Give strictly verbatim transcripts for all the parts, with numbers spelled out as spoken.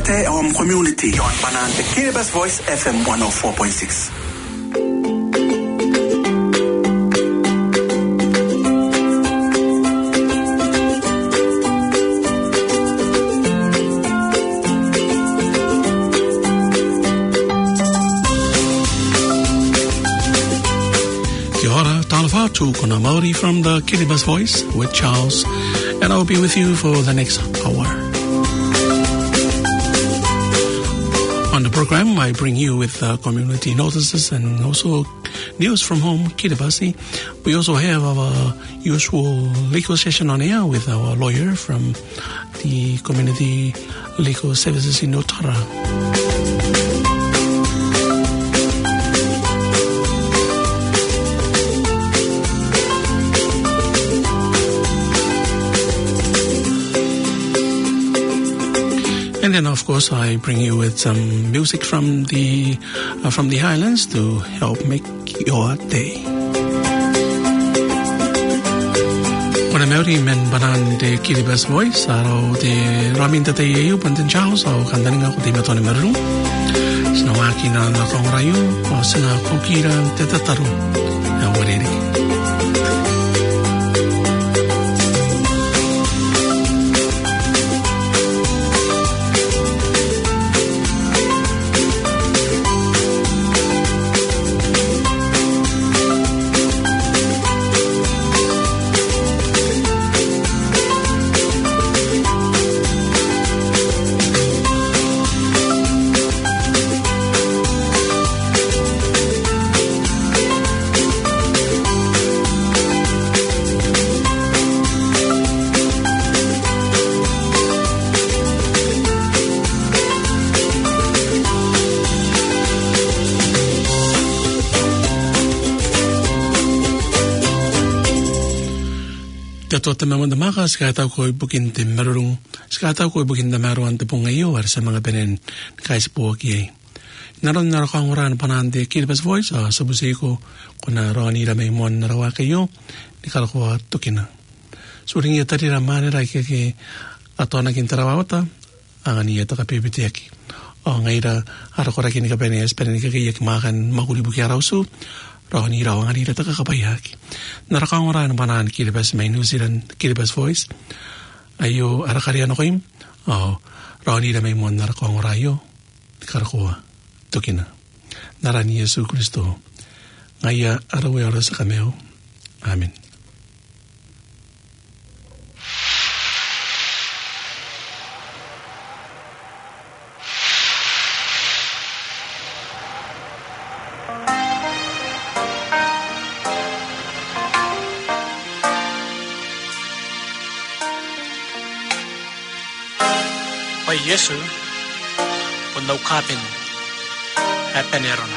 Supporte our community on Banante Kiribati Voice F M one oh four point six. To Kona Maori from the Kiribati Voice with Charles, and I'll be with you for the next hour. On the program, I bring you with uh, community notices and also news from home, Kiribati. We also have our usual legal session on air with our lawyer from the Community Legal Services in Otara. And then, of course, I bring you with some music from the uh, from the Highlands to help make your day. Kona Maori men banan de Kiribati Voice aro de raminta te eu panten Charles o kandaninga ko te matone maru. Sina waki na na kongrayu o sina kokira te tataru. Na wareri. Tato te mamanda maka, ska tau koe bukin te marurung, ska tau koe bukin te maruan te punga iyo, ar sa mga penen kaisipua ki ei. Naron nara kanguraan panante Kiribati Voice, a sabusiko, kuna roani ramay mon narawa kayo, ni kalakua tukina. Suring iya tari ramane rai keke ato na kintarawawata, angan iya taka pipitiaki. O ngaira, harakora kini ka pene, espere ni keke makan makulibuki arausu, roani rawangan ira taka kapayaki. Narakanguraan panaan Kiribati may New Zealand Kiribati Voice. Ayo arakariano koim. O roani ramay mon narakangurayo. Karakua tukina. Narani Yesu Kristo. Ngaya arawe ara sa kameo. Amen. Pai Yesu punau kapin epenerona.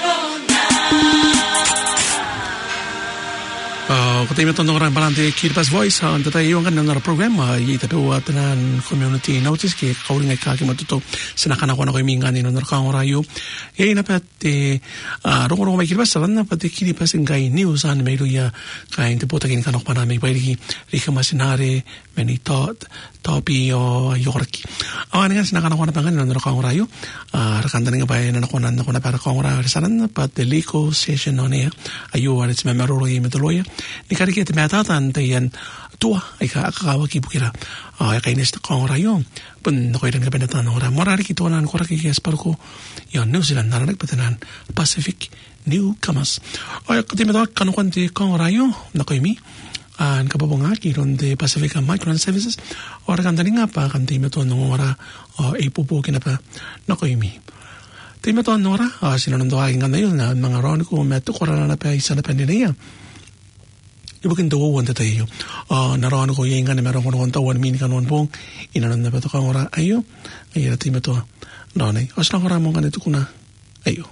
Kung tayo matandang orang palante Kirpas Voice, ang tatayo yung kanang program, itapo at nan community notice, kaya kauling ay kaki matuto, sinakanako na ko yung mingan nino narakang orayo. Yay na pati, rong-rong may Kirpas, saran na pati Kirpas yung kay news, an may luya, kaya hindi po tagin kanok pa namin, pwede rika masinari, many thought, topi o yorki. Awan nga, sinakanako na pa nga nino narakang orayo, rakanda nga ba yan ako na ako na para kong orayo, saran na pati liko session no niya, ayo, arit sa memaruro yung metaloya, karikit metatan tayan tua ay kakawag ibukira ay kainis na kong rayo pun nakoy rin ka pinatan ora marari kito na ko rakikiyas para ko yan New Zealand na nagpatanan Pacific Newcomers ay katimito kanukan ti kong rayo nakoy mi an kapabong aki ron de Pacific Migrant Services ora kanta nga pa kantimito nung ora ipupukin na pa nakoy mi timito nora sinanando aking ganda yun na mga ron ko meto ko na na pa isa na pandinaya ibukin daw wanda tayo. Uh, naroon ko yung nga na meron ko na kontawan, mini kanuan pong inanon na ba ito kang ora. Ayo, ay natin ba ito. Naonay, os lang ora mong ganito ko na. Ayo.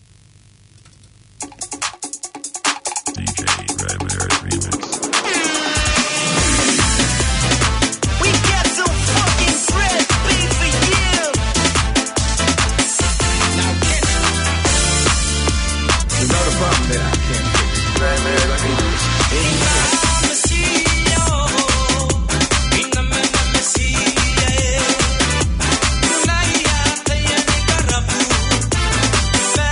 D J Rabbit Remix. We got some fucking bread, beat for you. Now get it. You know the problem that I can't fix. Rabbit Remix. Say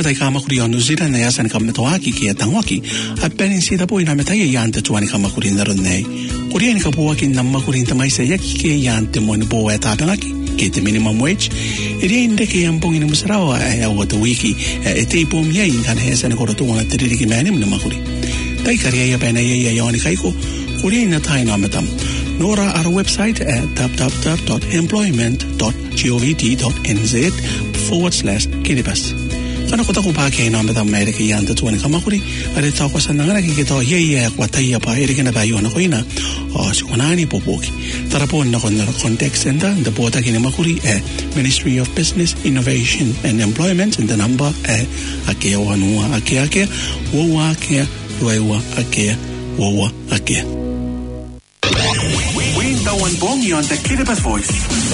metai kama kuri o New Zealand na yasan kama toaki ki e tangwaki a penin sita po ina metai e yante tuani kama kuri naron nei kuri e ni kapuaki namma kuri tamai se yaki ke yante mo ni po e tapengaki ke te minimum wage e ria inde ke yampong ina musarawa e au wata wiki e te ipo mia ingan hesa ni koro tuwana tiriri ki mea ni mna makuri tai karia ia pena ia ia iawani kaiko kuri e ina tai na metam Nora our website at w w w dot employment dot govt dot n z forward slash kiribas. Kana kota kupa ke na meta mere ke yanta tuani kamakuri are ta ko sananga ki ke to ye ye kwa tai pa ere ke na ba yona koina o sikonani popoki. Tarapon na kon contact center the pota ke na makuri e Ministry of Business Innovation and Employment and the number e ake wanua ake ake wo ake wa ake wo ake. Tawan Bongi on the Kiribati Voice.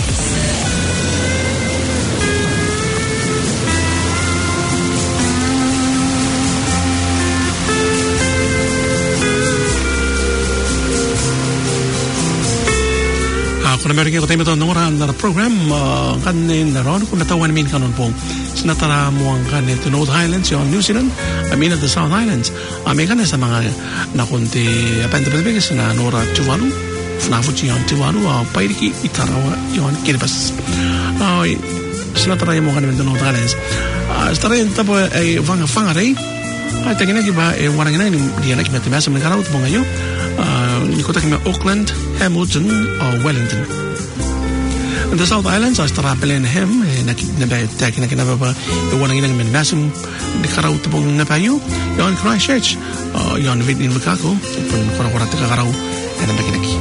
Kuna meron kayo tayo ito nunguran na program kanin na ron kung natawan min kanon pong sinatara mo ang kanin to North Highlands yung New Zealand amin at the South Highlands amin kanin sa mga nakunti apentapalbigas na Nora Tuvalu Fnafuchi yon Tuvalu pairiki itarawa yon Kiribati sinatara mo kanin to North Highlands sinatara yung tapo ay fangaray ay tagin na kiba ay warang ina di na kiba timasa mga karawat mo ngayon Nikota kima Auckland, Hamilton or Wellington. In the South Islands, I started playing him. Nabe taking a kinaba. The one in the Massum, the Karau to Bong Napayu. You're on Christchurch. You're on Vidin Vikako. From Korakorata Karau and a Bekinaki.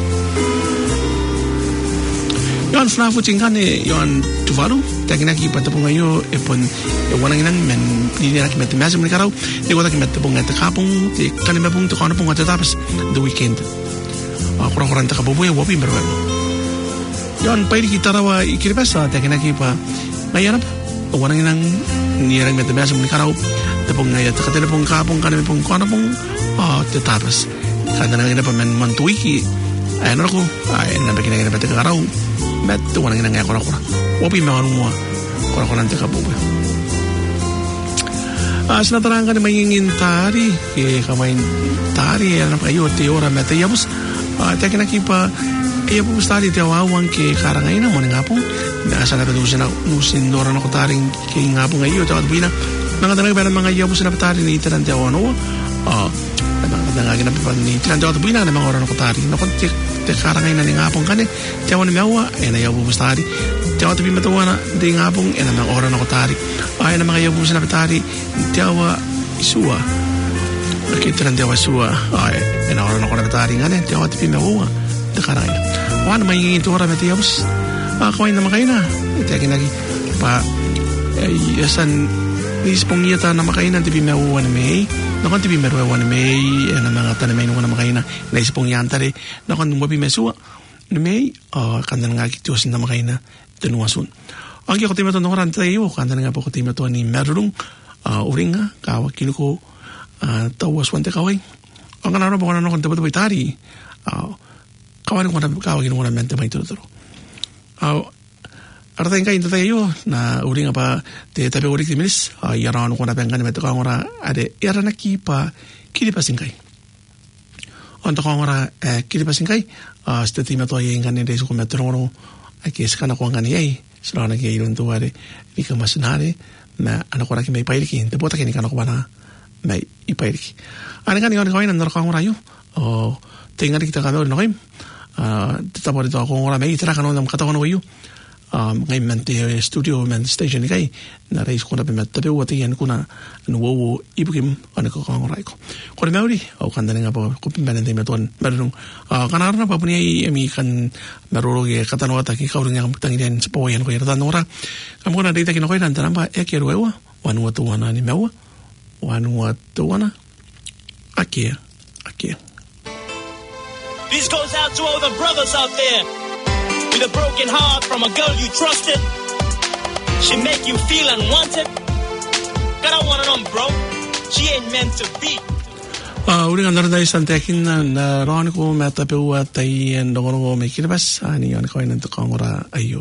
You're on Fnafu Chingani. You're on Tuvalu. Takinaki, but the Bungayo upon the one in and Ninak met the Massum Karau. They were talking about the Bung at the Kapung, the Kanimabung to Konapung at the Tapas the weekend. Kura-kurang takabubuya wapi berwebo. Yon pairi kita rawa ikiribasa takinaki pa ngayon pa warang inang nirang met basa mnikaraw tapong ngaya takatelepong kapong kanipong kanapong ah tetapas kada nang ina pa man mantuiki ay narko ay nabakin na pati karaw met warang inang ngaya kura-kura wapi maano mo kura-kurang takabubuya. Ah sinatarang ka na mayingin tari ke kamain tari ano kayo teora met yabus takin aki pa iya po stadi te awang ke karangay na mo nga po nasa na pedusin na nusin dora na kotaring ke nga po ngayon tawad buina mga tanang ba mga iya po sinapatari ni itinan te awano ah mga tanang ginapipan ni itinan tawad buina na mga oras na kotaring na kon te karangay na ni nga po kane te awan na miawa ay na iya po stadi tawad bi matawa na di nga po ay na mga oras na kotaring ay na mga iya po sinapatari te awa isua kita nanti awak suah, ay, ena orang nak orang bertaring kan, dia awak tapi mewah, dekarang ini. Wan main itu orang bertiap bus, ah kau ini nama kaina, dia kini lagi, pa, yasan, ni sepongia ta nama kaina tapi mewah ni mei, nakon tapi mewah ni mei, ena nama kata nama ini nama kaina, ni sepongia antare, nakon mungkin mesua, ni mei, ah kandan ngaki tu asin nama kaina, tenuasun. Angki kau tiba tu orang tayo, kandan ngapa kau tiba tu ni merung, ah uringa, kau kini ko Uh, tawas wante kawai ang kanara po kanano kung tabat tari uh, kawai kung kawai kinuha mente may tuturo uh, aratayin kayo tayo na uring pa te tabi uring timilis uh, yaran kung napengan meto kangora ade yaran nakipa kilipasin kay onto kangora eh, kilipasin kay uh, stati meto ay ingani desu kung meto no ay kis kana kung ngani ay sila nagayilun tuwari di ka masunari na anak ko rakin may pailikin te bota kini kana ko ba na may ipairiki. Ano nga ngayon ngayon nandar ko ang rayo. O tingnan kita kami ulit na kayo. Tatapos dito ako ng may itira ka nung katawan ko kayo. Ngayon man te studio man station ni kayo. Narais ko na pimet. Tapi uwati yan ko na nuwawo ibukim ano ko ang rayo ko. Kung may uli. O kanda nga po kupimpanan tayo metuan. Meron nung kanaran na pa po niya imi kan marurog katanong at ikaw rin nga tangin sa pawayan ko. Yaratan nung ra. Kamu ko na dito kinakoy nantaran pa. E kero ewa. Wanu watu wana ni mewa. One what the one Akia Akia. This goes out to all the brothers out there with a broken heart from a girl you trusted. She make you feel unwanted. God, I wanna know, bro. She ain't meant to be. Ah, uri andar dai santekin na ron ko mata pe wa tai en dogoro ko me kiribas ani yon ko en to kangora ayo.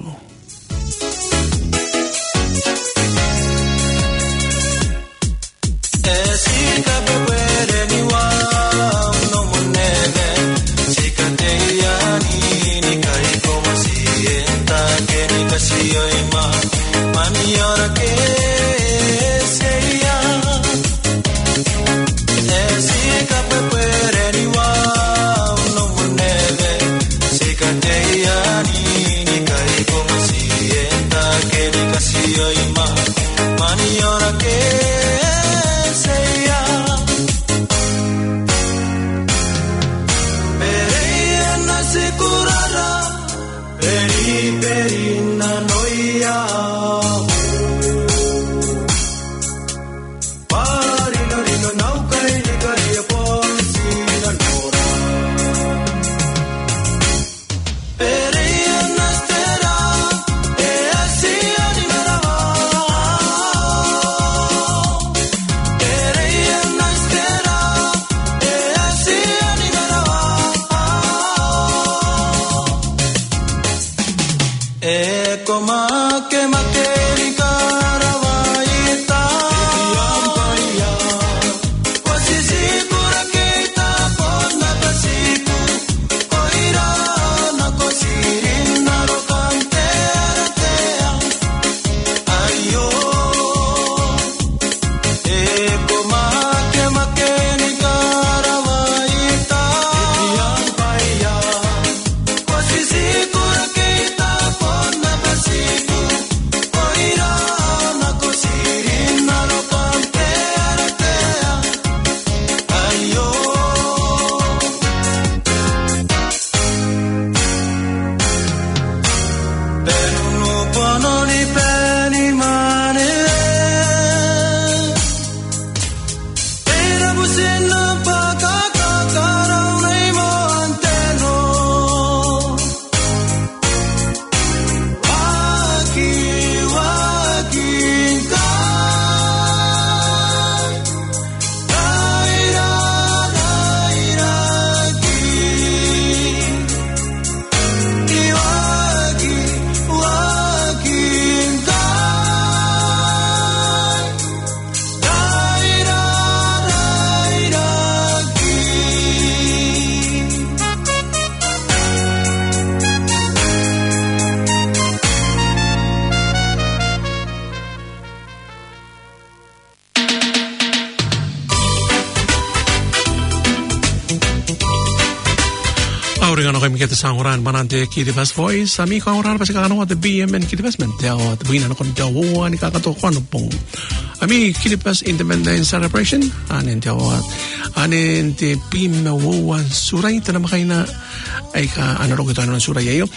Auringan ako mikita sa anguran manante Kiribas Voice. Ami ko anguran pa sa kakanawa at B M N Kiribas Menteo at buwinan ako nito wawa ni kakatukuan pong. Ami Kiribas Independence Celebration anin tiyaw at anin ti Pim wawa suray ito na makay na ay ka ano ro kita ng suray ayo.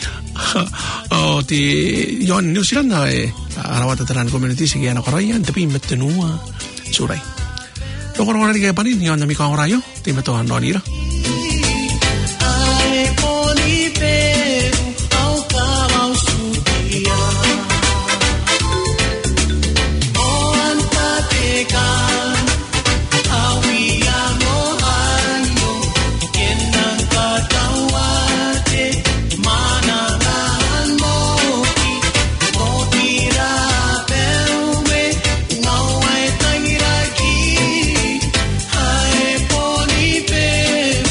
O ti yon New Zealand na eh arawat at taran community sige ano karayan ti Pim metenua suray. Loko ro na ni kaya panin yon ami ko angurayo ti metuan no nila. Baby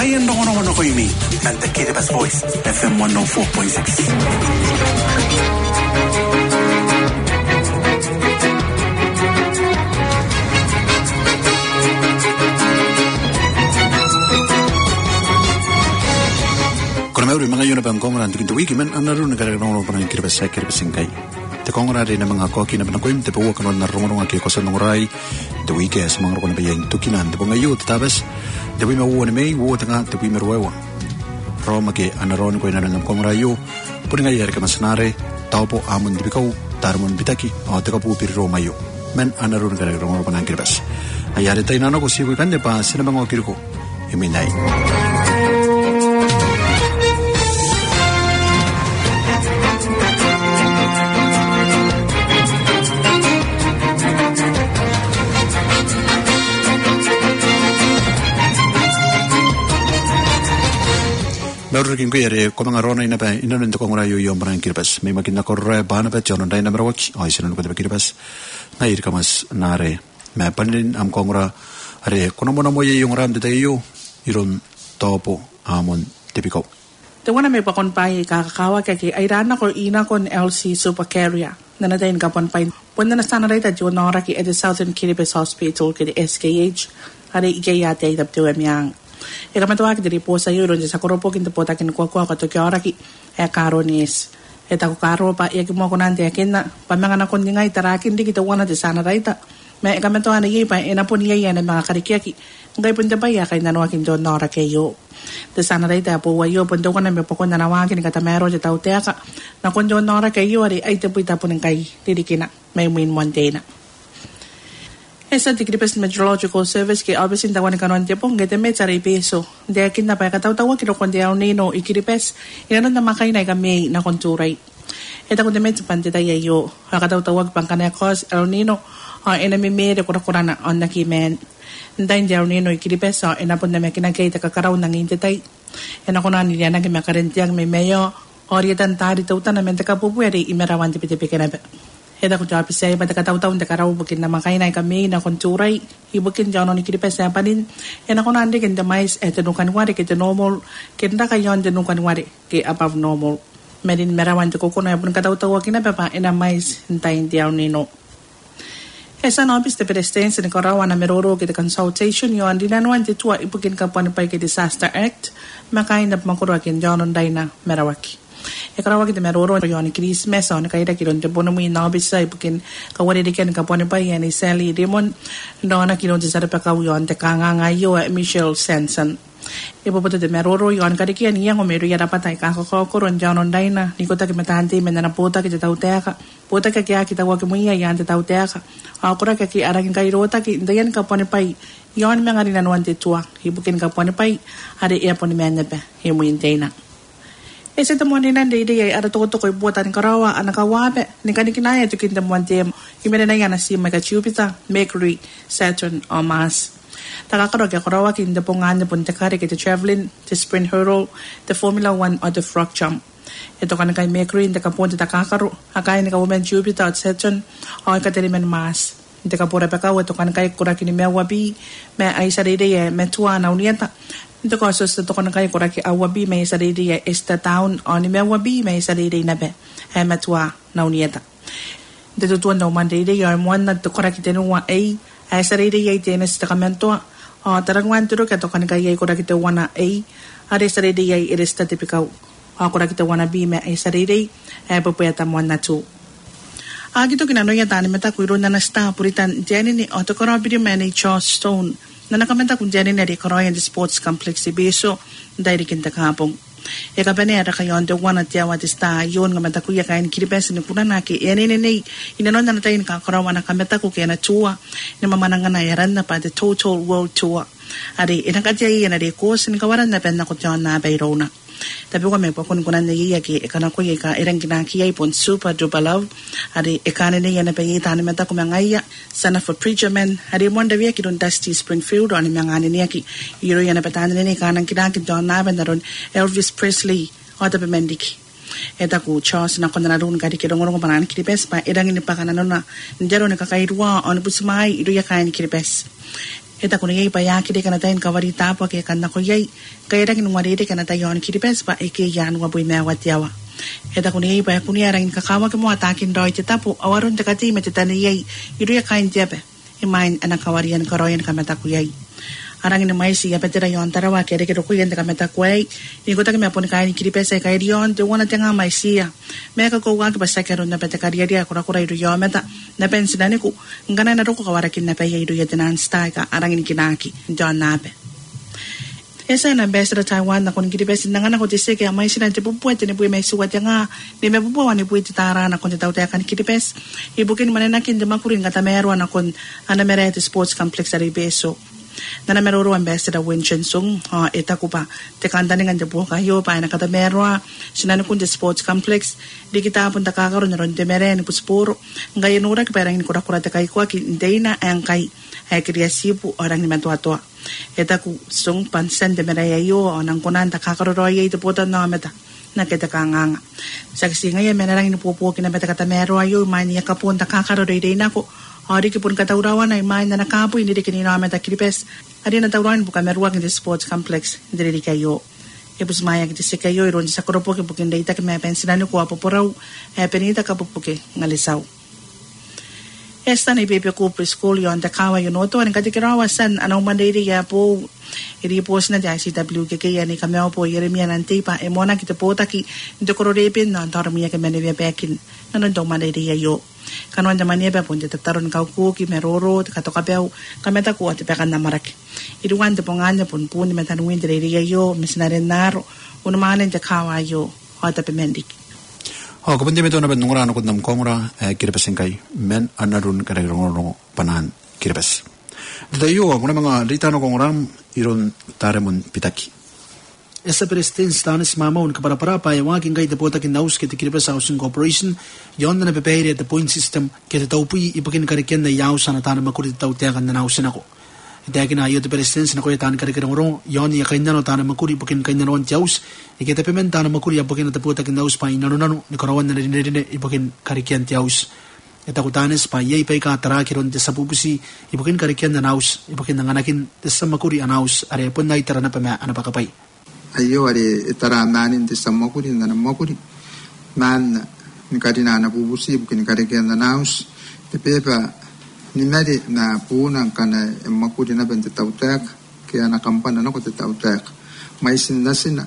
Ayan na ko naman ako imi. And the Kiribati Voice, F M one oh four point six. Mauri mga yun na bang kongra antikin tuwiki man ang naroon nagkaraganoon pa ng kiribasa kiribasingkay. Te kongra rin na mga koki na panangkoyim te pawa kanon narungon ang kikosan ng uray te wiki sa mga rukon na bayang tukinan te pangayo te tabas te wima uwa ni may uwa tanga te wima ruwewa. Pro magi ang naroon ko na ng kongra yu puri nga yari ka masanare tao po amon dibikaw tarmon bitaki o te kapu piri roma yu men ang naroon nagkaraganoon pa ng kiribas. Ayari tayo na no ko siya kande pa sila mga okiriko iminay. Lorkin ko yare ko mga rona ina pa inanon to kongra yu yom parang kiribas may magina korre bana pa jonon dai number watch ay sinon ko de kiribas ngai ka mas nare me panin am kongra are kono mo mo yung ram de tayo iron topo amon tipiko te wana me pa kon pai ka kawa ka ki ay rana ko ina kon L C super carrier na na din ka pon pai pon na sana rita jonora ki at the Southern Kiribati Hospital ki S K H are igaya te tap to emyang e kama toa ki diri posa yuro je sakoro po kinto pota kin kwa kwa ka to ki ora ki e karonis e ta ko karo pa e ki mo ko nante kin na pa mga na kon ngai tarakin di kita wana de sana raita me e kama toa na yi pa e na pon yi na mga karikia ki ngai pun de pa ya kai na no kin don nora ke yo de sana raita po wa yo pun do ko na me po ko na wa kin ka ta mero je tau te ka na kon don nora ke yo ari ai te puita pun kai diri kina me min montena. Esa di Kiribati Meteorological Service ke always in tawan kanon te pong gete me tsari peso. De akin na pa kataw-tawa kino kon de El Nino i Kiribati. Inanon na makay na kami na konturay. Eta kon de me tsapante tayo yo. Kataw-tawag pang kanaya cause El Nino o enemy me de kura-kurana on na kimen. Ndayin de El Nino i Kiribati o enapon na me kinagay takakaraw ng intetay. Ena ko na niliya na kimakarentiyang may meyo orietan tari tautan na mente kapupuere imerawan tipi-tipi kinabe. Heda ko japi saya pada kataw-taw nda karaw bukin na makay na kami na konturay ibukin jano ni Kiribati sa panin ena ko nande ken mais et no kanwari ke normal ken da kayon de no kanwari ke above normal medin merawan to ko na pun kataw-taw kina papa ena mais hintayin diaw nino esa no piste pedestrians ni karawa na meroro ke consultation yo andina no ante tua ibukin kapani pai ke disaster act makay na makura ken jano dai na merawaki e karawa kita meroro yo ni Christmas on kaida kiron te bono mi na bisa ipukin kawari diken kapone pa yani Sally Raymond no na kiron te sare pa kaw yo ante kanga ngayo Michelle Sensen e popo te meroro yo an kadikian yang o meru ya dapat ai ka ko koron janon daina ni kota ke matante men na pota ke tau teaka pota ke kia kita wa ke muia ya ante tau teaka akura ke ki aragin kai rota ki dayan kapone pai yon mengari na nuante tua ipukin kapone pai ade e pone menebe he muinteina. Ese temuan ini nanti dia ada toko-toko buatan karawa anak kawabe ni kan kinaya tu kita temuan tem kimera na yana si mega Jupiter, Mercury, Saturn or Mars. Takakaro ke karawa kin de pongan de puntakari ke traveling to sprint hurdle, the Formula One or the frog jump. Ito kan kay Mercury de kapon de takakaro akay ni kawamen Jupiter at Saturn o katelimen Mars. De kapora pa kaw ito kan kay kuraki ni mewabi me ay sa dede me tua na unienta. Ito ko so to kono kay kuraki awabi may sa dede esta town on me wabi may sa dede na be e matwa na unieta de to no man dede yo mo na to kuraki tenu wa ai ai sa dede ye tenes ta kamento o tarangwan turo ka to kono kay kuraki te wana ai are sa dede ye esta tipikau o kuraki te wana bi me ai sa dede e popeta mo na tu agito kinano ya tani meta kuiro na nasta puritan jeni ni o to kono bi mani Charles Stone na nakamenta kung dyan na di Koroyan di Sports Complex si Beso dahil kinta kahapong. E kapanera kayo ang dawan at yawa di sta yun nga menta kuya kain Kiribati ni puna na ki yan inay inanon na natayin ka Koroyan na kameta ko kaya na tuwa na mamanang na yaran na pa the Total World Tour. Ari inakadya yan na di course ni kawaran na pen na ko dyan na bayro na. Tapi ko may pakunkunan na iya ki ekana ko iya ka irang kinakiyay pon super duper love ari ekana na iya na payita ni mata ko mangaya sana for preacher man ari mo ndawiya ki don Dusty Springfield ani mangani niya ki iro yan na patana ni kanang kinakit John Naben na ron Elvis Presley o tabi mendiki eta ko Charles na ko na ron kadi ki dongorong panan Kiribati pa irang ini pa kana na ndero na kakairwa on pusmai iro ya kain Kiribati Eta kuna yai pa yaki de kana tain kawari tapa ke kana ko yai kaya rangin ngwari de kana tayon kiripes pa eke yan wabui mea watiawa. Eta kuna yai pa kuna rangin kakawa ke mo atakin doi te tapu awarun te kati me te tani yai iru ya kain tepe imain ana kawarian karoyan kameta ku yai. Arangin mai si ya petera yon tarawa ke de ke ku yende kameta ku yai ni ko ta ke me apon kain kiripes e kai yon te wona tenga mai si ya. Me ka ko wa ke basa ke ron na pete karia dia kura kura iru yo meta na pensidane ku ngana na roko kawarakin na pe iru ya tenan staika arangin kinaki John Nape. Esa na ambassador Taiwan na kun kiripes nangana ko te seke mai sinan te pupu te ne bui mai suwa tenga ni me pupu wani bui te tara na kun te tau te kan kiripes ibukin manena kin de makurin ngata mero na kun ana mere te sports complex ari beso. Nana meroro ambassador Winston Sung ha eta kupa te kandani ngan de buka yo pa na kata mero sinan kun de sports complex di kita pun ta kakaron ron de mere ni pusporo ngai nura ke perang ni kura kura te kai kwa ki deina ang kai ai kriasipu orang ni matu ato eta ku sung pansen de mere yo nang kunan ta kakaro ye te pota na meta na keta kanganga saksi ngai mere rang ni popo ki na meta kata mero yo mani ka pun ta kakaro de deina ko hari ki pun kata urawan ay main na nakapo hindi kini na meta kiripes ari na tawran buka meruak in the sports complex hindi kayo ipus maya kiti se kayo iron sa koropo ki bukin data ki may pensinan ko apo poraw e penita ka pupuke ngalisaw. Esta na ipepe ko preschool yon da kawa yon oto ang katikirawa san anong mandiri ya po iripos na di I C W ke kaya ni kami po Yeremia nanti pa e mona kita po taki hindi ko ropin na antara miya kami na bebekin nanondong mandiri ya yo. Kanuan zaman niya ba pun jeta taron kau kuki meroro kato kapeu kameta ku ati pekan na marak iruan te ponganya pun pun metan win dire yo misnaren naro uno manen te kawa yo ata pemendik ho ko pundi meto na ben ngora no kundam komura kirepes kai men anarun kare rongo panan kirepes de yo ngona mga ritano kongoram iron taremun pitaki esa presidente stanis mama un para para pa yawa king gai de pota kin naus ke te kirepes housing corporation yon na prepare the point system ke te taupi ipakin kariken na yaw sana tan makuri tau te kan na usin ako ite kin ayo te presidente na ko tan kariken ro yon ya kain na tan makuri ipakin kain na ron jaus ike te pement tan makuri ipakin te pota kin naus pa inano nanu ni korawan na rin rin ipakin kariken jaus eta kutanes pa yei pa ka tara kiron te sapupusi ipakin kariken na naus ipakin nganakin te samakuri anaus are pun nai tara na pa ana pakapay ayo are tara manin te samakuri na makuri man ni kadina na bubusi bukin kariken na naus te pepa ni mari na puna kana makuri na bente tautak ke ana kampana na ko te tautak mai sin nasina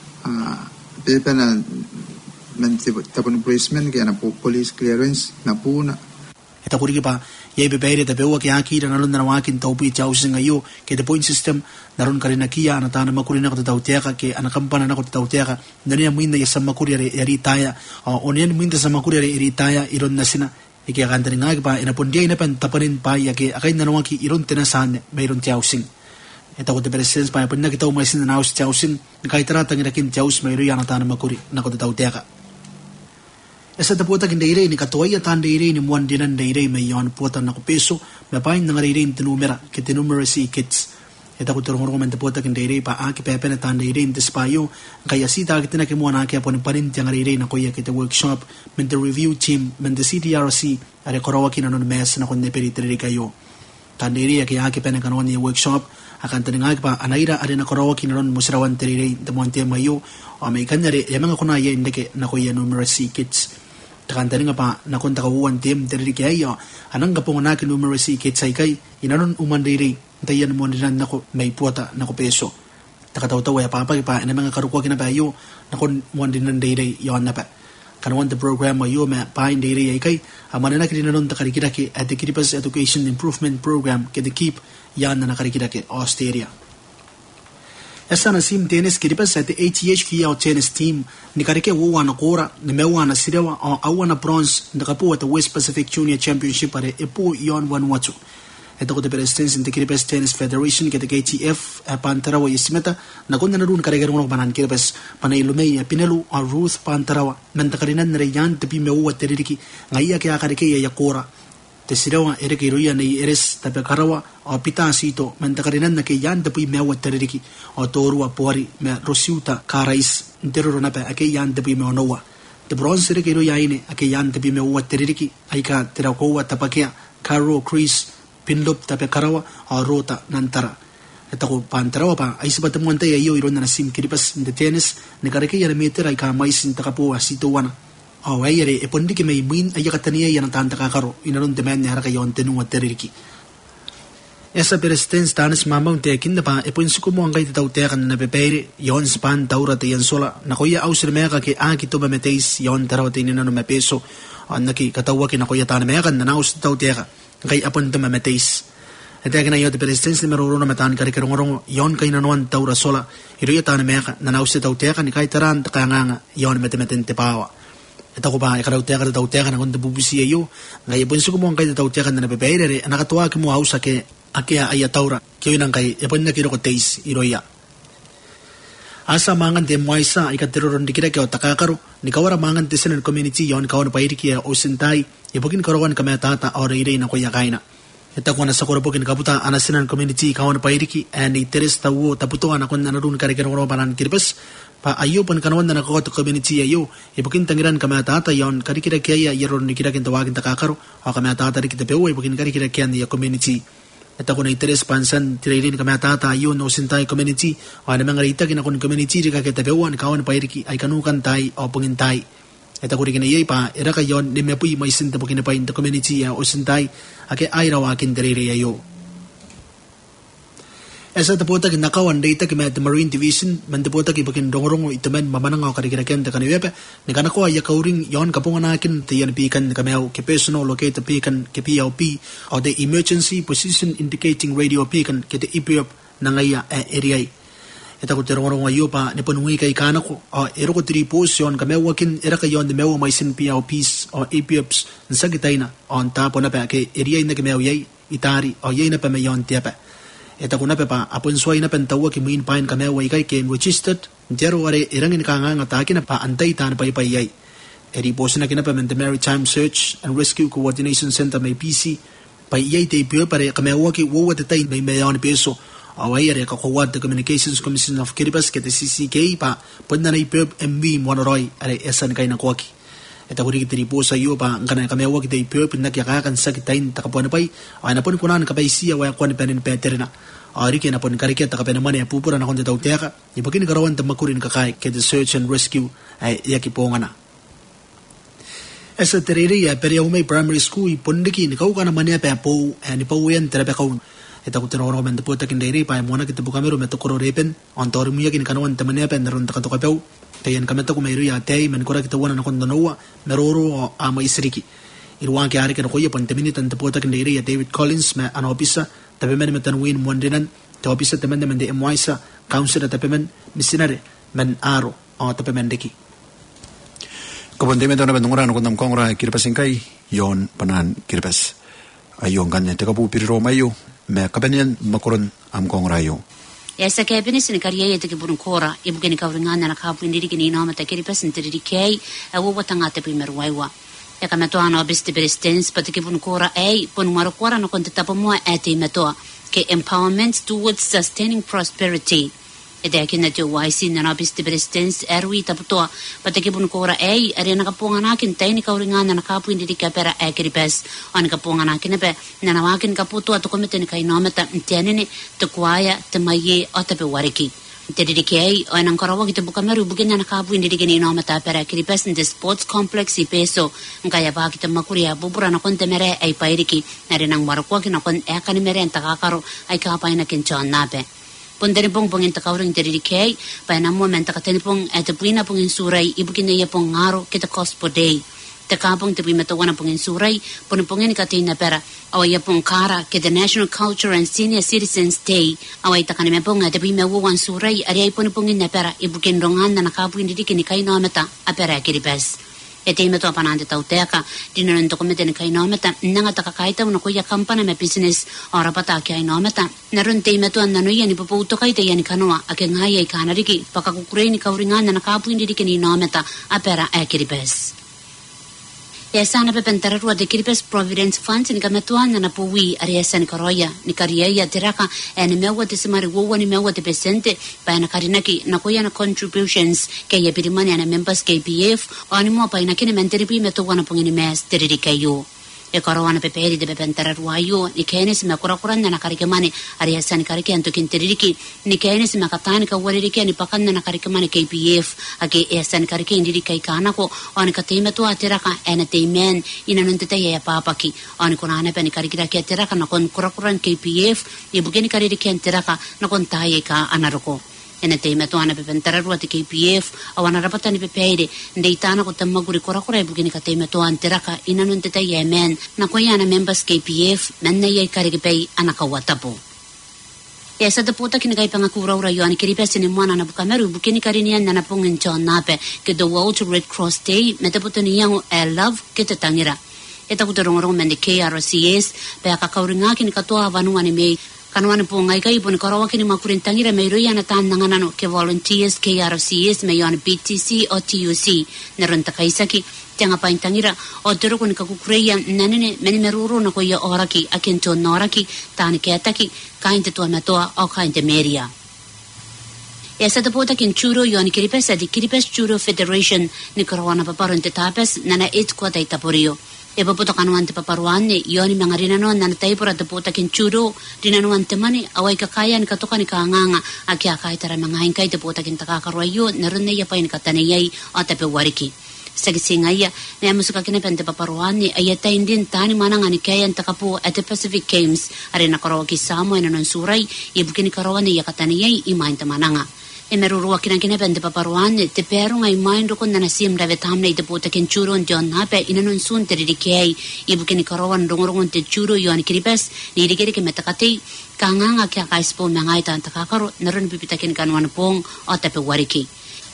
pepa na mente tapon policeman ke ana police clearance na puna eta kurigi pa yei bebeire te bewa ke akira na londana wakin taupi chausinga yo ke the point system naron karina kia ana tana makuri na ko tauteka ke ana kampana na ko tauteka nani muinda ya samakuri re eritaya onen muinda samakuri re eritaya iron nasina ike gandari ngag pa ina pondia ina pen tapanin pa ya ke akai na waki iron tenasan mayron chausing eta ko te presence pa ponna kita umasin na aus chausing kai tara tangira kin chaus mayro ya ana tana makuri na ko tauteka esa te pota kin deire ni katoya tan deire ni muan dinan deire me yon pota na ko peso me pain na deire te numera ke te numeracy kits eta ko terong mente pota kin deire pa a ke pepe na tan deire te spayo kaya sita ke tena ke muan a ke pon parin tiang deire na ko ya ke te workshop mente review team mente C T R C are korawa kin anon mes na ko ne peri tere kayo tan deire ke a ke pena kanon ni workshop akan tenengag pa anaira are na korawa kin anon musrawan tere te monte mayo o me kanare yamanga kuna ye ndeke na ko ya numeracy kits takantari nga pa nakunta kawuan tim teriri kaya anang kapong nakin numeracy kitsay kay inanon umandiri tayan mo nilan nako may puwata nako peso takataw-taw ay papag pa ina mga karukwa kinapayo nakon muandinan diri yon na pa kanuan the program mayo ma pain diri ay kay amana na kininanon takarikiraki at the Kiribati Education Improvement Program kaya keep yan na nakarikiraki Australia. Esa na sim tennis Kiribati at the A T H K tennis team ni karike wuwa na kora ni mewa na sirewa o awa na bronze nakapu at the West Pacific Junior Championship pare epo yon Vanuatu. Ito ko te presidents in the Kiribati Tennis Federation kete K T F Pantarawa isimeta na kung nanarun karike runok banan Kiribati panay lumay pinelu o Ruth Pantarawa mantakarinan na reyan te pimewa teririki ngaya kaya karike ya kora te sirewa ere ke roya nei eres tape karawa o pita sito mantakarinan na ke yan depui mewa teririki o toru apori me rosiuta karais interoro na pe ake yan depui me onowa te bronze ere ke roya ine ake yan depui mewa teririki aika terakowa tapakia Caro Chris pinlop tape karawa o rota nantara eta ko pantarawa pa ay sabat mo antay ayo iron na sim kiripas in the tennis ni kareke ya meter ay ka mais sin takapo asituwana o ay yare e pondi ke may min ay kataniya yan tanta kakaro inaron demen ni haraka yon tenung ateriki esa perestens tanis mamang te kinda pa e pon sukumo ang kay tataw te kan na pepere yon span taura te yan sola na kuya ausir meka ke aki to ba meteis yon taraw te ni no me peso annaki katawa ki na kuya tan meka na naus taw te ka kay apon to ma meteis eta kana yo te perestens ni meroro na metan kari kerongorong yon kay nanuan taura sola iro ya tan meka na naus taw te ka ni kay taran ta nga yon metemeten te pawa eta ko ba ikaraw te ka taw te ka na kon bubusi ayo ngay pon sukumo ang kay taw te ka na pepere nakatuwa ki mo hausa ke akia aya taura kyo nang kai epon na kiro ko teis iroya asa mangan de moisa ikateroron dikira kyo takakaro ni kawara mangan de senen community yon kawan pairi kia osintai ibokin karawan kama tata ore ire na ko yakaina eta ko na sakoro bokin kaputa anasinan community kawan pairi ki and iteres tawo taputo ana kon nanarun kare kero paran kirbes pa ayo pon kanawan na ko to community ayo ibokin tangiran kama tata yon kari kira kia yeron dikira kin tawagin takakaro o kama tata rikite pewo ibokin kari kira kia ni community eta ko na interes pansan tirerin kama tata ayo no sintai community ana mga rita kina kon community rika kita pewan kawan pairiki ay kanukan tai o pengintai eta ko rikina yai pa era kayon ni mepui mai sinta pokina pa in community ya o sintai ake ay rawakin tirere ayo esa tapota kina kawan data kama the marine division man tapota ki bakin dongorong itamen mamanang ka rikira ken ta kaniwepe ni kana ko ay kauring yon kapungana kin tiyan pikan kamao ke personal locate pikan ke P L P or the emergency position indicating radio pikan ke the E P O P nangaya area eta ko terongorong ayo pa ne ponui kay kana ko o ero ko tri position kamao kin era kayon de mewa maisin P L Ps or E P O Ps nsagitaina on tapo na pa ke area na kamao yai itari o yai na pa mayon tiapa eta kuna pepa apun suai na pentawa ki muin pain kame wai kai ken registered jero are irangin ka nga ngata pa antay tan pai pai yai eri posna kina pa the Maritime Search and Rescue Coordination Center may P C pai yai te pio pare kame wa ki wo wa te tai mai mayon peso awai are ka ko the Communications Commission of Kiribati ke te C C K pa ponna nei pio M B monoroi are esan kai na koki eta kuri ki posa yo pa ngana kame wa ki te pio pinna ki ka kan sakitain takapon pai ana pon kunan ka pai sia wa kon penin peterna ari ke na pon karike ta kapena mane pupura na kon te tauteka ni bakin karawan ta makurin ka kai ke the search and rescue ai ya ki pongana esa terere ya periaume primary school i pondiki ni kau kana mane pa po ani po yen terpe kau eta ko tero men de pota kin dere pa mona ki te bukamero me to koro repen on tor muya kin kanawan ta mane pa naron ta to kapau tayen kameta ko meru ya tay men kora ki to wana na kon donowa meroro ama isriki irwan ke ari ke ko ye pon te minute te pota kin dere ya David Collins me an officer tabe men metan win mondinan te officer te men men de moisa council tabe men missionary men aro o tabe men deki ko bon de men dona ben ngora no kon kongra kirpasingkai yon panan kirpas ayon ganne te ka pu piriro mayo me kabenian makoron am kongra yo esa ke benis ni kariye te ke burun kora ibu ke ni kawringana na kapu ndiri ke ni no mata kirpas ndiri kei awo watanga te primer waiwa ya kama toa no beste presidents pati ke bun kora ei pon maro kora no konta tapo mo ate metoa ke empowerment towards sustaining prosperity ede akina te waisi na no beste presidents erwi tapo toa pati ke bun kora ei are na kapunga na kin taini kauringana na kapu ndiri ka pera e kiripes on kapunga na kin be na na wakin kaputo to komite ni kai no meta ntianene te kwaya te maye o te wariki te dedikei o nang karawa kita buka meru bugenya na kapu indi digeni no mata pera kiripes in the sports complex i peso ngaya ba kita makuria bubura na konte mere ai pairiki nare nang marko kina kon e kan mere enta kakaro ai ka pa ina kencho nabe pondere pong pong enta kauring te dedikei pa na momento ka tenipong et puina pong insurai ibugina ye pong ngaro kita cospo day te kapong te pimeto wana pong insurai pon pong ni katina pera awai pong kara ke the National Culture and Senior Citizens Day awai ta kanime pong te pime wo wan surai ari ai pon pong ni pera ibuken rongan na kapu indi dikini kai no meta apera kiripes ete meto panante tauteka dinon to komite ni kai no meta nanga ta kaita no kuya kampana me business ora pata kai no meta naron te meto nanu yani popo to kai te yani kanoa aken hai ai kanariki pakakukureni kauringan na kapu indi dikini no meta apera kiripes Esa na pepentarua de Kiribati Providence Funds ni kametuana na puwi ariesa ni karoya ni kariya tiraka ene mewa te simari wowa ni mewa te pesente pa na karinaki na kuya na contributions ke ye pirimani na members K P F o ni mo pa ina kine menteri pi meto wana pungini mes teriri kayo e karawana peperi de bepentara ruayo ni kenes me kura kuran na karike mane ari hasan karike anto kinteriki ni kenes me katani ka waririke ni pakan na karike mane K P F age hasan karike indiri kai kana ko on ka tema to atera ka entertainment ina nunte te ya papaki on ko na ne pe ni karike ra ke atera ka na kon kura kuran K P F e bugeni karike antera ka na kon taye ka anaroko ena te me toana pe pentara rua te K P F awana rapata ni pe peire ndeitana ko tamma guri kora kora e bugini ka te me toan teraka ina nun te te yemen na ko yana members K P F menna ye kare ke pei anaka watapo e sa te pota kini kai panga kura ura yoani kiri pesi ni mwana na bukameru bukini kari ni anda na pungin chon nape ke the World Red Cross Day me te pota ni yango e love ke te tangira e ta kutorongorongo mende K R C S pe akakauringa kini katoa vanua ni mei kanuan po ngai kai pon karawa kini makurin tangira me roya na tan nanganano ke volunteers K R C S me yon P T C o T U C neron takaisaki tanga pain tangira o tero kun ka kukureya nanene meni meruru na ko ya oraki akento noraki tani ketaki kainte to matoa o kainte meria esa te pota kin churo yon kiripesa di kiripes churo federation ni karawana paparon te tapes nana it ko dai taporio e paputo kanuan te paparuane yoni mangarina no nan taipura te pota kin churo rinanuan te mani awai kakaya ni katoka ni kaanganga aki akai tara mangain kai te pota kin takakaroyo nerunne ya pain katane yai o tepe wariki sagisingaya ne musuka kine pente paparuane ayata indin tani mananga ni kayan takapu at the Pacific Games arena karawaki samo ina non surai e bukini karawane ya katane yai i main te mananga e merurua kina kine pente paparuane te peru ngai main rukon nana sim rave tamne te pota kin churo John Nape ina non sun te ririkei e bukini karawan rungurungon te churo yon kiripes ni rikiri ke metakati kanganga kia kaispo mengai tan takakaro naron pipita kin kanuan pong o tepe wariki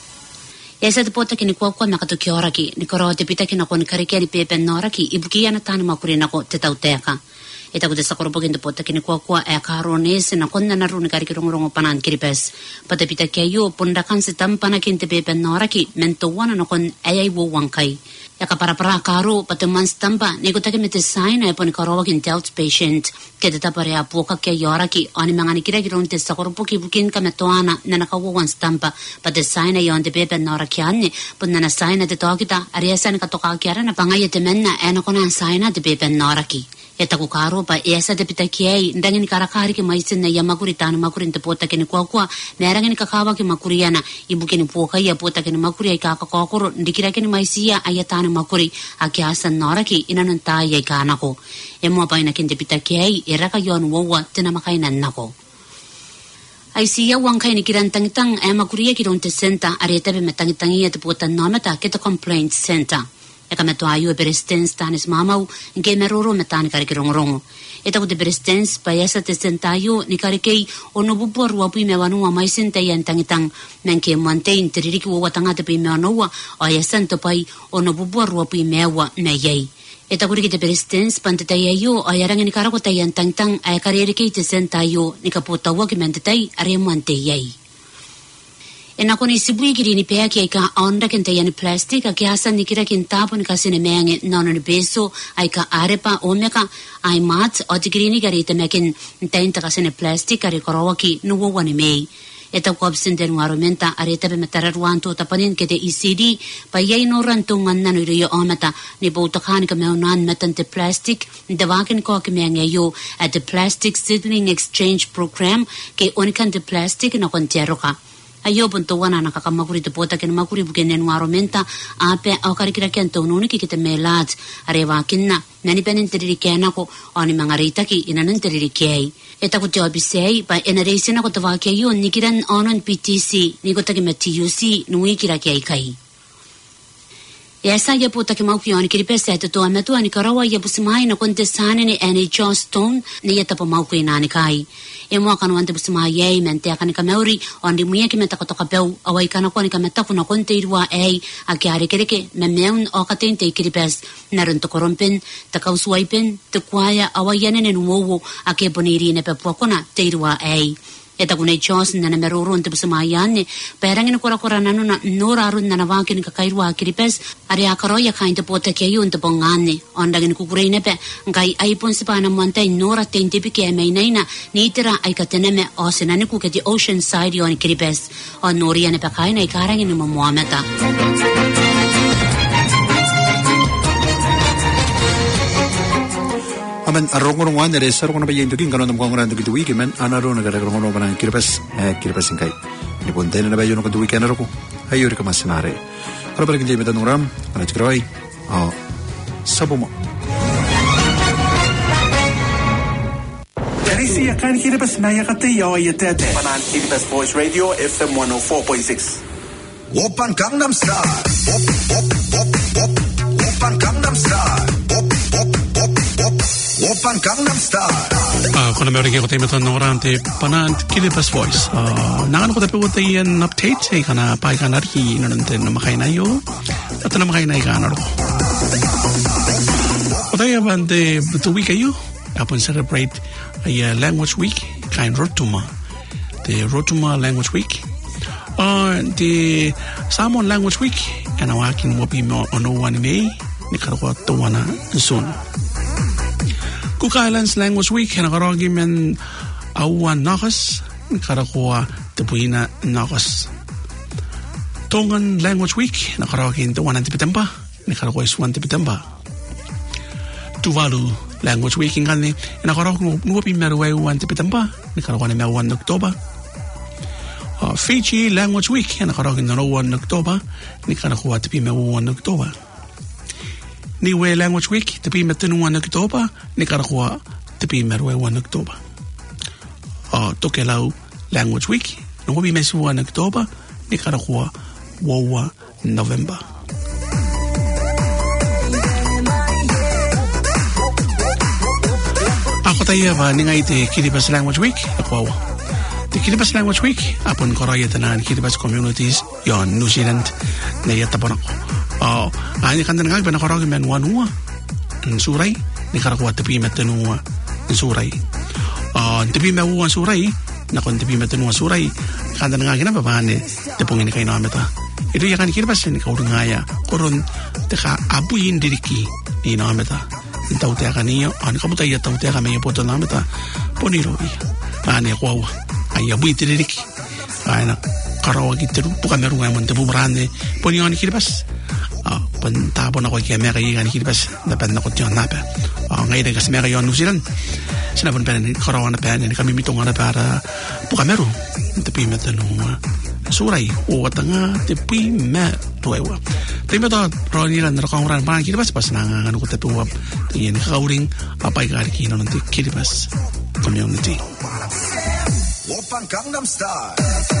esa te pota kini kwa kwa makato kioraki ni koro te pita kina kon karike ni pepe noraki ibuki ana tani makurina ko te tauteka eta ko te sakoro pokin te pota kini kwa kwa e karones na konna na runi karike rongorongo panan kiripes pata pita kia yo pondakan se tampana kin te pepe noraki mento wana na kon ayai wo wankai ya ka para para karo pata man stampa ni ko take mete sign e poni karo kin te outpatient ke te tapare a poka ke yoraki ani mangani kira kiron te sakoro poki bukin ka metoana na na ka wo wan stampa pata sign e yon te pepe noraki anne ponna na sign te tokita ariasa ni ka toka kiara na pangai te menna e na kona sign te pepe noraki eta ku karo pa esa te pita kiai ndangini karakari ki maisin na yamakuri tanu makurin te pota kini kwa kwa merangini kakawa ki makuriana ibukini poka ya pota kini makuri ai kaka kokoro ndikira kini maisia ayatanu makuri aki asan noraki inanon ta ya kanako emo pa ina kinte pita kiai eraka yon wowa tena makainan nako ai siya wangkai ni kiran tangtang e makuri ki ronte senta areta be metangitangi te pota nomata ke complaint center eka meto ayu e perestens tanis mamau nge meroro metani karike rongorongo eta ku de perestens pa esa te sentayo ni karikei ono bubu ruapu me wanua mai senta yan tangitang menke monte inteririki wo watanga te pe me anoa o esa to pai ono bubu ruapu me wa me yei eta ku de perestens pante tayo o yarang ni karako tayan tangtang ay karike te sentayo ni kapota wa ki mente tai are monte yei ena koni sibui kiri ni pea ki ka onda kente yani plastic a kiasa ni kira kin tapo ni kasine menge nono ni beso ai ka arepa omeka ai mat o tikiri ni gari te mekin ntainta kasine plastic ari korowaki nuwo wani mei eta ko absente no aromenta areta be metara ruanto tapanin ke de E C D pa yai no ranto nganna no rio omata ni bouta khani ka meonan metante plastic de wakin ko ke menge yo at the plastic seedling exchange program ke onikan de plastic no konteroka ayo punto wana na kakamakuri te pota ken makuri bukene no aromenta ape au karikira kento nuni ki kite melat areva kinna nani penen teriri kena ko oni mangarita ki inanan teriri kei eta ko job sei pa eneration ko to va ke yo nikiran onon P T C ni ko taki T U C nui kira kei kai esa ya puta ke mau kioni kiri pesa te to ametu ani karawa ya busimai na konte sane ni N H Stone ni ya tapo mau kuina ni kai e mo kan wante busimai ye mente akani kameuri ondi muye ki meta ko to kapeu awai kana ko ni kameta ko na konte irwa ei akiare kereke me meun o katente kiri pes naron to korompen ta kauswaipen te kwaya awai yanene nuwo ake boniri ne pe pokona te irwa ei eta kunai chos nana meroro nte busamayane perangin kora kora nanu na nora arun nana wakin ka kairwa kiripes ari akaro ya kainte pota ke yun te bongane ondagin kukurei nepe ngai aipon sipana montai nora tente pike meinaina nitira ai kateneme osenane ku ke di ocean side yon kiripes on nori ane pe kaina ikarangin mo moameta men arongorong wan ere sarong na bayin tuking kanon tamkong ran tuki tuwi men anaro na gara ngono bana kirpas eh kirpas singkai ni ponte na bayo no tuwi kanaro ko ayo ri kamasnare kalau balik jay metan uram ana chkroi oh sabumo Terisi akan kirpas naya kate yo yetete panan Kiribati Voice Radio F M one oh four point six Open Gangnam Style Op op op op Open Gangnam Style Op op op op Open Gangnam Style Ah, kuna meron kayo tayo metan orang te panan Kiribati Voice. Ah, nangan ko tayo tayo yan update ay kana pa kana ri nanante na makai na yo at na makai na kana ro. O tayo bande the week ayo upon celebrate a language week kain Rotuma. The Rotuma language week. Uh, the Samoan language week and awakin will be more on one May Nicaragua to one soon. Cook Islands language week and argument awan nakas Nicaragua to Buena nakas. Tongan language week Nicaragua to one September Nicaragua is one September. Tuvalu language week in Gani and Nicaragua will be Meruay one September Nicaragua and one October. Uh, Fiji language week and Nicaragua no one October Nicaragua to be me one October. Niue language week to be me one October Nicaragua to be me one October. Uh, Tokelau language week no be me one October Nicaragua one November. Ako tayo ba ningay te Kiribati language week ako. The Kiribati language week upon koraya tanan Kiribati communities yon New Zealand na yatapan ako. Oh, ani kan tanang ba na koraya men wanua suray ni Nicaragua tepi metenua suray. Oh, tepi mewa suray na kon tepi metenua suray kan tanang gina ba bane tepung ini kaino ameta. Itu ya kan Kiribati ni kau ngaya koron teka abuin diriki ni na ameta. Tau te akaniyo an kamu tayo tau te akame poto na ameta poniro ani ko ay abuy tirik ay na karawa gitiru puka meru ngamon te bubrande ponyo ni Kiribati ah pantabo na ko kaya meka yigan Kiribati dapat na ko tiyan na pa ah ngay de kasi meka yon New Zealand sinabon pa ni karawa na pa ni kami mitong na para puka meru te pi metano suray o tanga te pi me tuewa te meto roniran na kong ran pa Kiribati pas na ngano ko te tuwa yan kauring apay kariki no ng Kiribati community. Open Gangnam Style.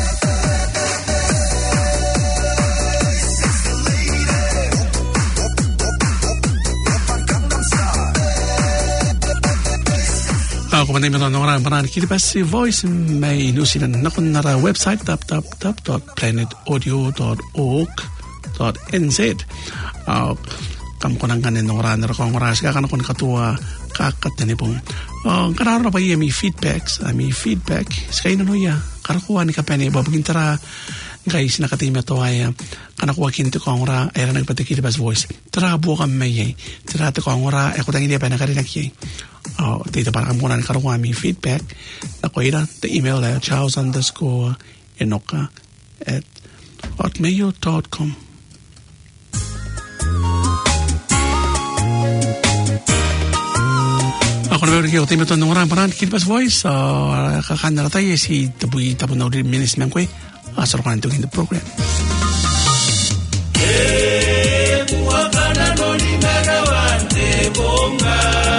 Ako man ay meron ng orang parang Kiribati Voice may inusinan na kung nara website tap tap tap dot planet audio dot org dot n z. Uh, kam ko nang kanin ng orang nara kong oras ka kanakon katua kakatani pong. Uh, kararo pa iya may feedbacks, uh, may feedback. Skay na no ya, karakuha ni kapene, babagin tara, guys, nakatima to ay, kanakuha kinto ko ang ora, ay na nagpati Kiribati Voice. Tara, buwa kami may yay. Tara, to ko ang ora, ay kutang hindi pa nakarinak yay. Oh, dito para kami muna karakuha may feedback. Ako ira, the email ay charles underscore enoka at hotmail dot com. Ako na meron kayo tayo ito nung orang parang Kiribati Voice uh, kakanda na tayo si tabuy tapon na ulit minis man ko eh asar ko na ito in the program. Eh, buwa ka na no ni merawante bonga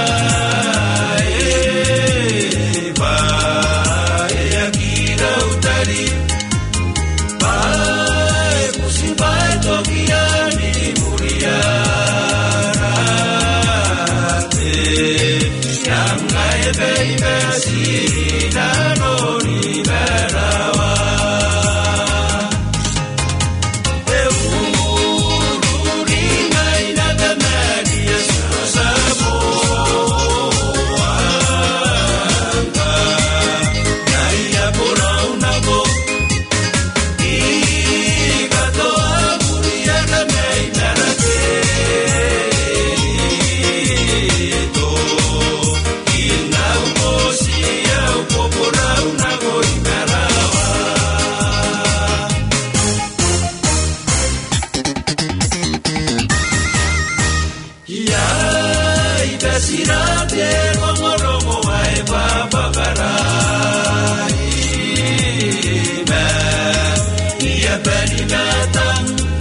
eh, ba eh, akira utari ba eh, pusiba tokia ni muria baby, see, I know you better. The Benigata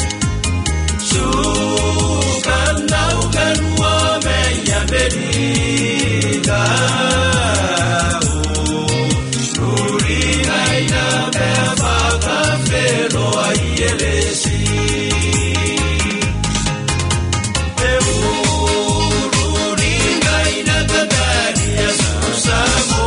Suka Nauganua Meya Beniga Urina Ina Beba Cafero Ayelesi Urina Ina Gadaria Susamo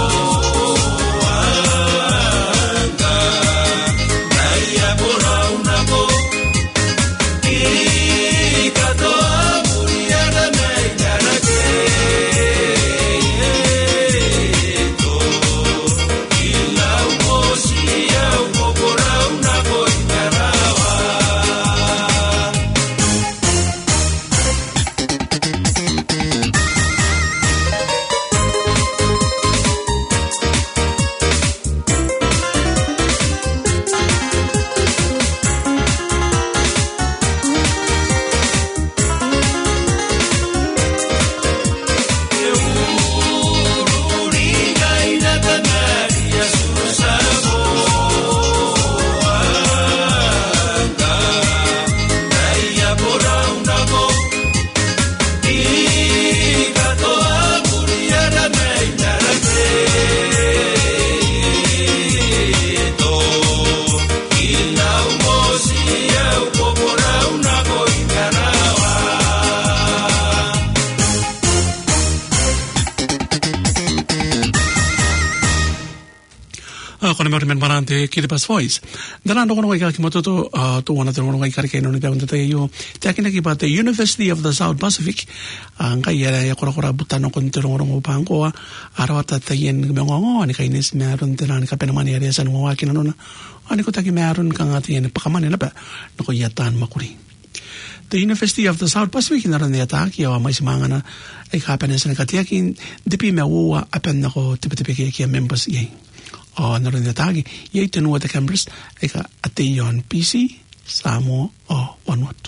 Kone mori men marante Kiribati voice. Danando kono kai kimoto to to wana to kono kai karike no nita unta yo. Takina ki ba the University of the South Pacific. Ngai ya ya kora kora butano kon te rongo rongo pango arawata tayen mengongo ani kai nis meron te nan ka penamani area san wa kina nona. Ani ko taki meron kanga tien pakamani na ba no ko yatan makuri. The University of the South Pacific na ran yata ki wa mais mangana ai ka penes na katiakin dipi me wa apen na ko tipe tipe ki members ye. O na rin tagi yei tenua te cameras eka ate yon P C Samoa o Vanuatu.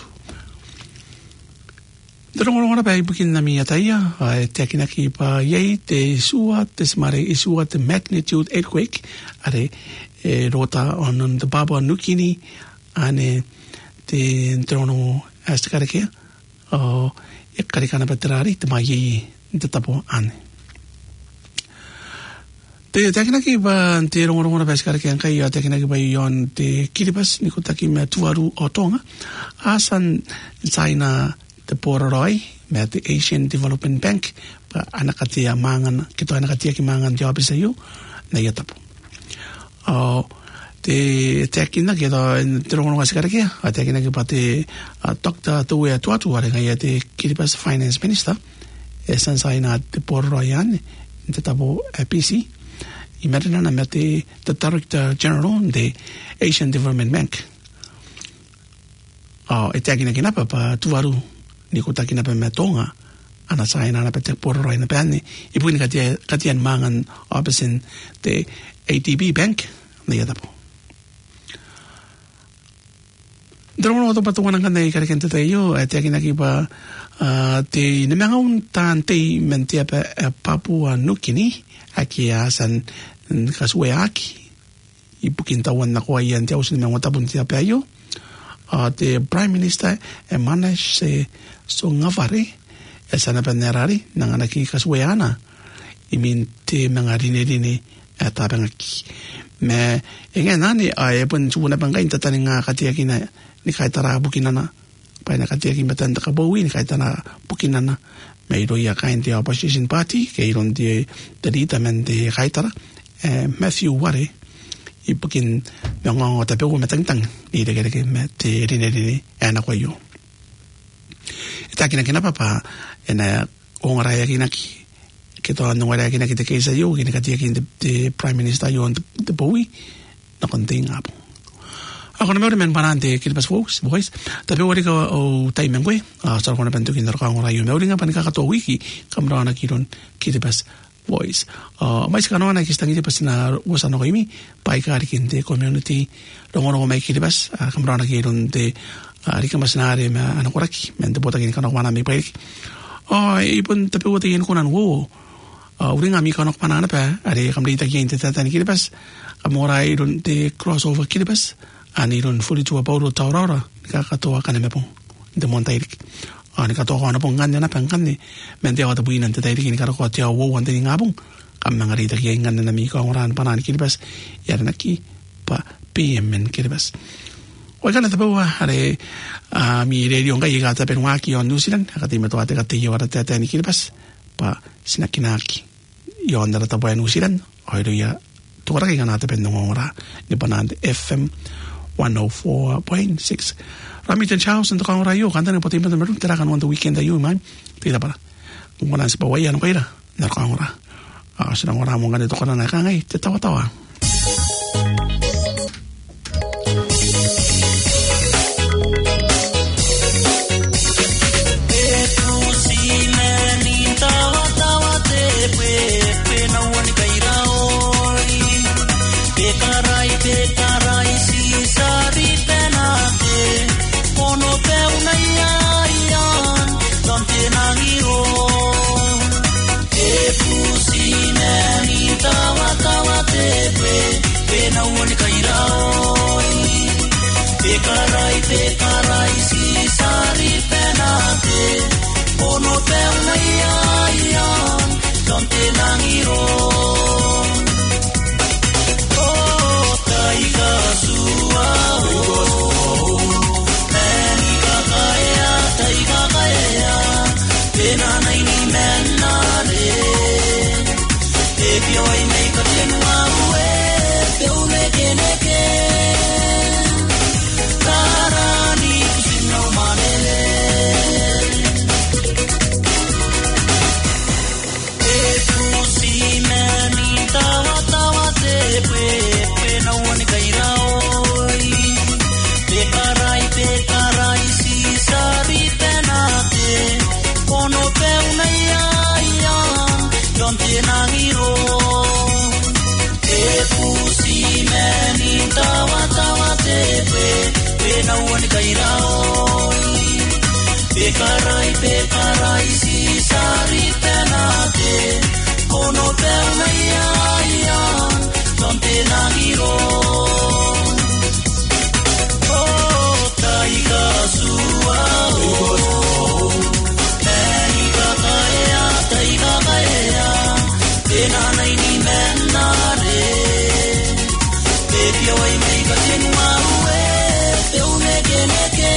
Darong ora bai bukin na mi ataia ai te akina ki pa yei te sua te smare isua te magnitude earthquake are e rota on the Papua New Guinea ane te trono astakare o e karikana batrari te mai yei te tapo ane. Te tekina ki ba te rongo-rongo na peskara ki ang kaya tekina ki ba yon te Kiribati ni ko taki me Tuvalu o Tonga asan China te Pororoi me te Asian Development Bank pa anakatia mangan kito anakatia ki mangan job sa iyo na yatapo. O te tekina ki te rongo-rongo peskara ki a tekina ki ba te Doctor Tuwe Tuatu wale kaya te Kiribati Finance Minister esan China te Pororoi ane te tabo P C I merina na mete the Director General de Asian Development Bank. Oh, e te akina kina pa pa Tuvalu ni ko takina pa me Tonga ana saina na pete Pororoi na pane I puini katia katian mangan opesin te A D B Bank na yatapo. Daro no pa tuwana kana I karikente te yo e te akina ki pa te nemangaun tan te mentia pa Papua New Guinea aki asan kasue aki I pukin tawan na ko ayan tiyaw sin mga tapon tiya pa yo te Prime Minister e manas se so ngavare e sana panerari nang anaki kasue ana I mean te mga rinirine at abang aki me inga nani ay pun suuna bangay tatani nga katiyaki na ni kaitara bukinana pa na katiyaki matanda kabawi ni kaitara bukinana may roya kain the opposition party kay ron di dalita men de kaitara eh Matthew Ware ipukin mga tape ko matangtang ni de de met rine rine ana ko yo ita kina kina papa ena ongara ya kina ki kito ano ngara kina kite kesa yo kina katia kin de prime minister yo de bowi na konting apo ako na meron men panante Kiribati folks boys tabi wari ka o tayo mengwe sa ako na pento kinaro ka ngora yo meron nga panikakato wiki kamra na kiron Kiribati boys uh mais kano na kistang ite pasina wasano ko imi pai ka rikin de community rongo mai Kiribati kamra na kiron de rika masnare ma anakoraki men de bota kin kano wana mi pai oh ipon tabi wati kin kunan wo uring ami kano panana pa are kamri ta kin te tatan Kiribati amora iron de crossover Kiribati aniron fuli tua Paulo taurora kakatoa kanemepong de montairik ani katoa na pong nganya na pangkani mente wa tabuin ante tairik ni karako tia wo ante ngabong kamangari ta ki ngana na mi ko ngoran panan kilibas ya naki pa P M en kilibas wa kana tabawa are mi radio ngai ga ta penwa ki on New Zealand akati meto ate kati yo ara ta ni kilibas pa sinakinaki yo andara tabawa New Zealand oiro ya tukara ki ngana ta penno ngora ni panan F M one oh four point six. Ramitan Charles and the Kong Rayo, and then I put him in the middle, Terakan on the weekend that you mind. Tidabara. One answer by way and waiter, the Kongora. Ah, so I'm going to talk on a gang, the Tawa. Pekarai, pekarai, si sari penate, ono peuna iaian, donte nangiro. Oh, taika sua, oh, meni kakaya, taika kaya, pena naini menare, ebio ai mei katenua ue, peune keneke. Pekarai, pekarai, si sari penate, ono perna iaian, donte nangiro. Oh, taika sua, oh, meni kakaya, taika kaya, pena naini menare, pepio ai mei katenua ue, peune keneke.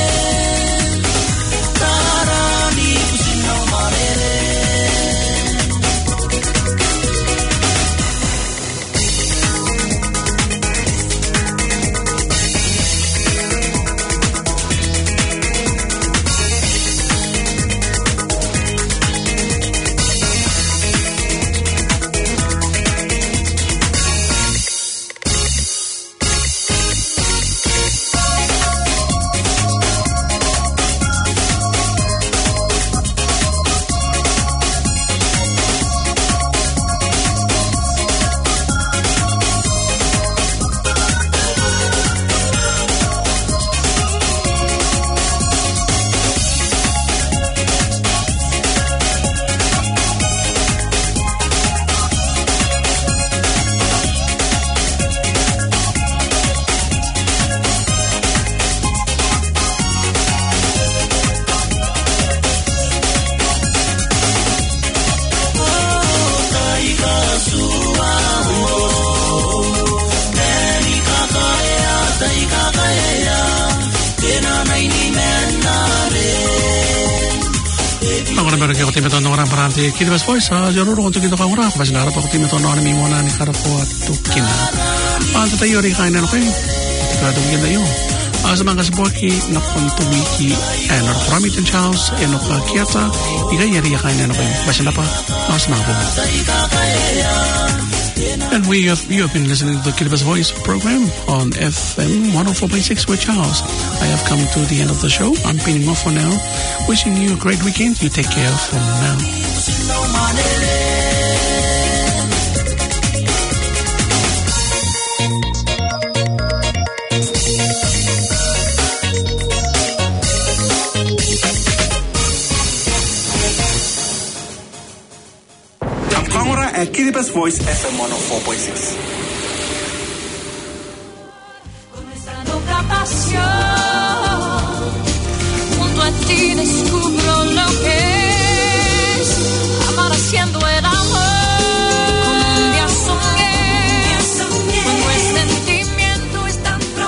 Kilibas voice ah jaruro untuk kita kang ora pas ngarap aku timeton ana mi mona ni kara ko tukin ah ta yori kain na ko ka dum gina yo ah sa mga saboki na punto wiki and or Ramitan Charles en of kiata iga yari kain na ko basta na pa as na po. And we have, you have been listening to the Kilibas Voice program on F M one oh four point six with Charles. I have come to the end of the show. I'm pinning off for now. Wishing you a great weekend. You take care from now. At Kilibas Voice F M one oh four point six. pasión. Junto a ti descubro